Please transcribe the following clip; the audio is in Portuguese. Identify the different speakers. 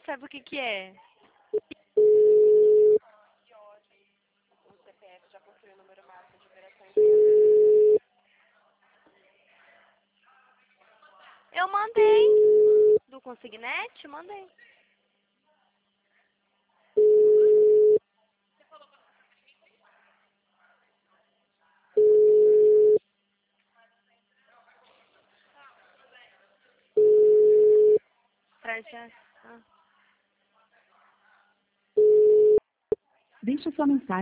Speaker 1: sabe o que que é. Eu mandei. Do Consignete, mandei. Pra já.
Speaker 2: Deixe sua mensagem.